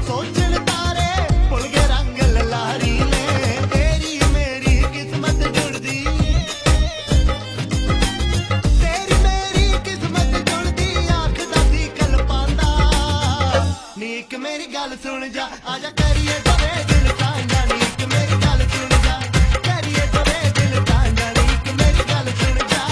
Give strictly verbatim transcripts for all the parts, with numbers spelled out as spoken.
सोचण तारे भुल गए रंग ललारी ने तेरी मेरी किस्मत जुड़दी तेरी मेरी किस्मत जुड़दी आखदा सी कल पांदा नी इक मेरी गल सुन जा आजा करिए दवे दिल सांझा नी इक मेरी गल सुन जा करिए दवे दिल सांझा नी इक मेरी गल सुन जा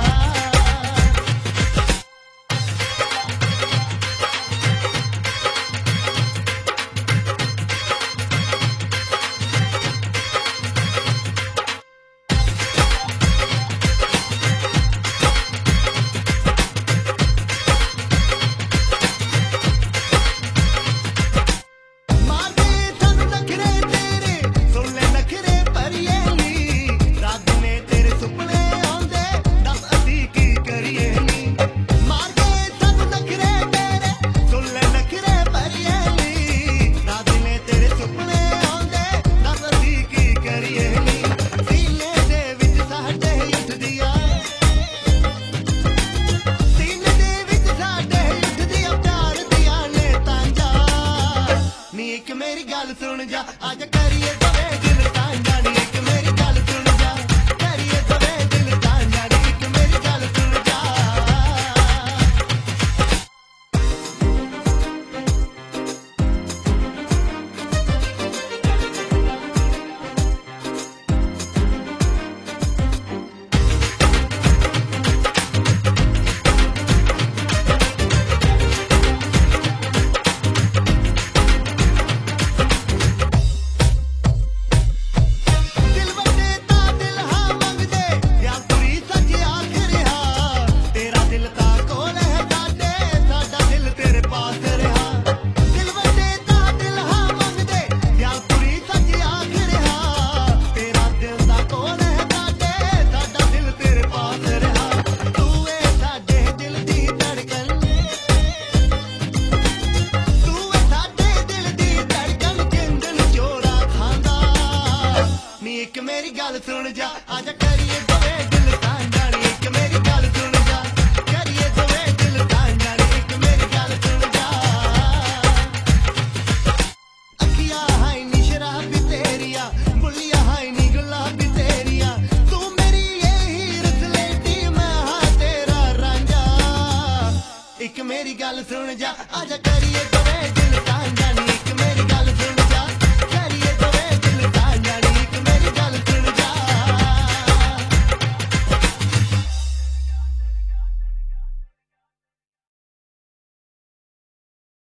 मेरी गल सुन जा आज करिए दवे दिल सांझा नी इक मेरी गल सुन जा करिए दवे दिल सांझा नी इक मेरी गल सुन जा इक मेरी गल सुन जा आजा करिए दवे दिल सांझा नी इक मेरी गल सुन जा करिए दवे दिल सांझा नी इक मेरी गल सुन जा अखियां हाय नी शराबी तेरिया बुलिया हाय नी गुलाबी तेरिया तू मेरी ये हीर सलेटी मैं हां तेरा रांझा इक मेरी गल सुन जा आजा करिए